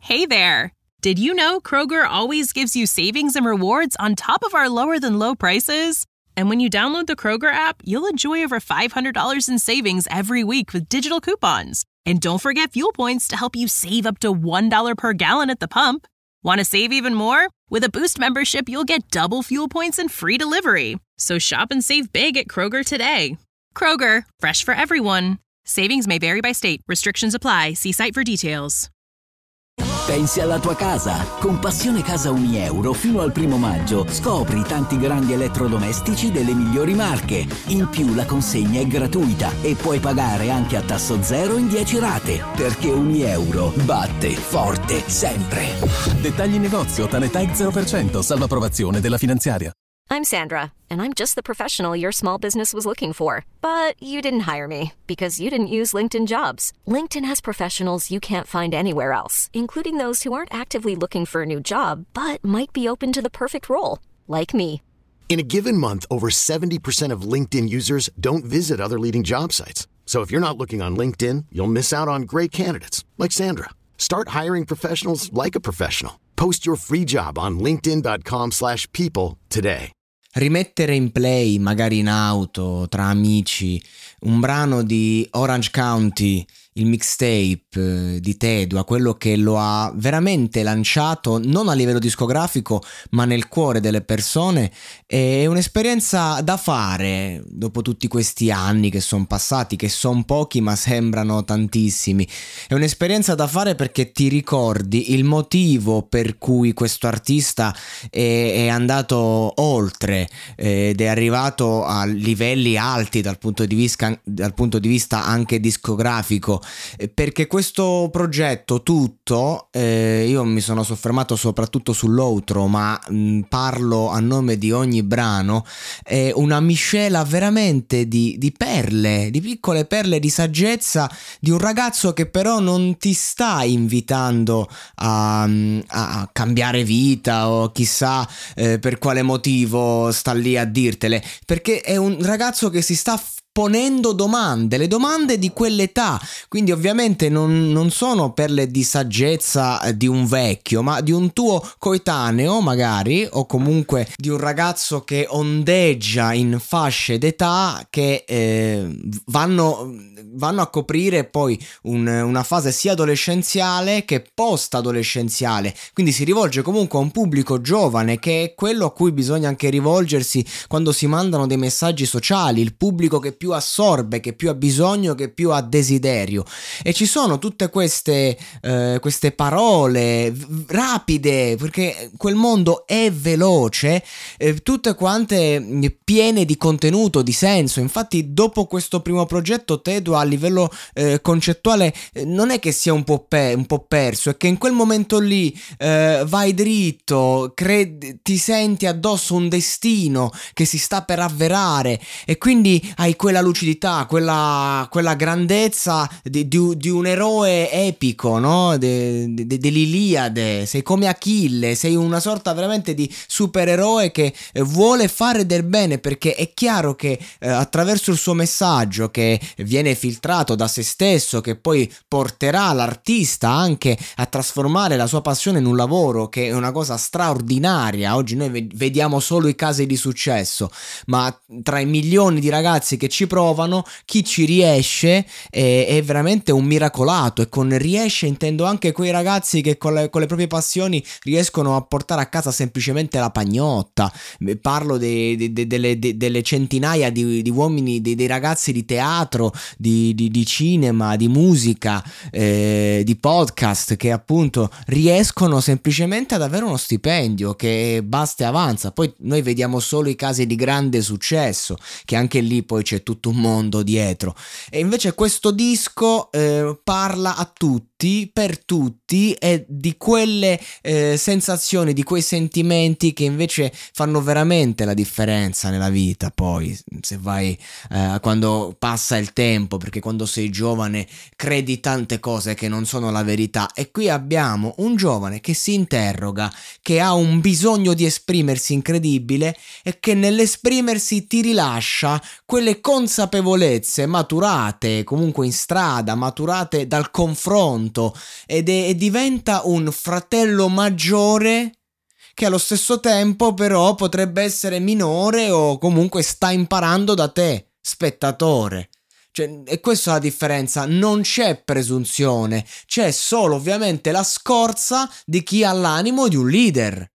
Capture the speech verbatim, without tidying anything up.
Hey there! Did you know Kroger always gives you savings and rewards on top of our lower-than-low prices? And when you download the Kroger app, you'll enjoy over five hundred dollars in savings every week with digital coupons. And don't forget fuel points to help you save up to one dollar per gallon at the pump. Want to save even more? With a Boost membership, you'll get double fuel points and free delivery. So shop and save big at Kroger today. Kroger, fresh for everyone. Savings may vary by state. Restrictions apply. See site for details. Pensi alla tua casa? Con Passione Casa Unieuro fino al primo maggio scopri tanti grandi elettrodomestici delle migliori marche. In più la consegna è gratuita e puoi pagare anche a tasso zero in dieci rate. Perché Unieuro batte forte sempre. Dettagli in negozio, Tanetag zero per cento, salvo approvazione della finanziaria. I'm Sandra, and I'm just the professional your small business was looking for. But you didn't hire me because you didn't use LinkedIn Jobs. LinkedIn has professionals you can't find anywhere else, including those who aren't actively looking for a new job, but might be open to the perfect role, like me. In a given month, over seventy percent of LinkedIn users don't visit other leading job sites. So if you're not looking on LinkedIn, you'll miss out on great candidates, like Sandra. Start hiring professionals like a professional. Post your free job on linkedin.com slash people today. Rimettere in play, magari in auto, tra amici, un brano di Orange County, il mixtape di Tedua, quello che lo ha veramente lanciato non a livello discografico ma nel cuore delle persone, è un'esperienza da fare dopo tutti questi anni che sono passati, che sono pochi ma sembrano tantissimi. È un'esperienza da fare perché ti ricordi il motivo per cui questo artista è, è andato oltre ed è arrivato a livelli alti dal punto di vista, dal punto di vista anche discografico, perché questo progetto tutto, eh, io mi sono soffermato soprattutto sull'outro, ma mh, parlo a nome di ogni brano, è una miscela veramente di, di perle, di piccole perle di saggezza di un ragazzo che però non ti sta invitando a, a cambiare vita o chissà eh, per quale motivo sta lì a dirtele, perché è un ragazzo che si sta ponendo domande, le domande di quell'età, quindi ovviamente non, non sono perle di saggezza di un vecchio, ma di un tuo coetaneo magari, o comunque di un ragazzo che ondeggia in fasce d'età che eh, vanno, vanno a coprire poi un, una fase sia adolescenziale che post-adolescenziale, quindi si rivolge comunque a un pubblico giovane, che è quello a cui bisogna anche rivolgersi quando si mandano dei messaggi sociali, il pubblico che più assorbe, che più ha bisogno, che più ha desiderio. E ci sono tutte queste eh, queste parole v- rapide, perché quel mondo è veloce, eh, tutte quante piene di contenuto, di senso. Infatti dopo questo primo progetto Tedua a livello eh, concettuale eh, non è che sia un po', pe- un po' perso, è che in quel momento lì eh, vai dritto, cred- ti senti addosso un destino che si sta per avverare e quindi hai quella lucidità, quella, quella grandezza di, di, di un eroe epico, no? De, de, dell'Iliade. Sei come Achille, sei una sorta veramente di supereroe che vuole fare del bene, perché è chiaro che eh, attraverso il suo messaggio, che viene filtrato da se stesso, che poi porterà l'artista anche a trasformare la sua passione in un lavoro, che è una cosa straordinaria. Oggi noi vediamo solo i casi di successo, ma tra i milioni di ragazzi che ci provano, chi ci riesce è, è veramente un miracolato. E con riesce intendo anche quei ragazzi che con le, con le proprie passioni riescono a portare a casa semplicemente la pagnotta. Parlo de, de, de, delle, de, delle centinaia di, di uomini, de, dei ragazzi di teatro, di, di, di cinema, di musica, eh, di podcast, che appunto riescono semplicemente ad avere uno stipendio che basta e avanza. Poi noi vediamo solo i casi di grande successo, che anche lì poi c'è tutto un mondo dietro. E invece questo disco eh, parla a tutti, per tutti, e di quelle eh, sensazioni, di quei sentimenti che invece fanno veramente la differenza nella vita. Poi se vai eh, quando passa il tempo, perché quando sei giovane credi tante cose che non sono la verità, e qui abbiamo un giovane che si interroga, che ha un bisogno di esprimersi incredibile e che nell'esprimersi ti rilascia quelle consapevolezze maturate comunque in strada, maturate dal confronto, tanto ed è, e diventa un fratello maggiore che allo stesso tempo però potrebbe essere minore o comunque sta imparando da te, spettatore. Cioè, e questa è la differenza, non c'è presunzione, c'è solo ovviamente la scorza di chi ha l'animo di un leader.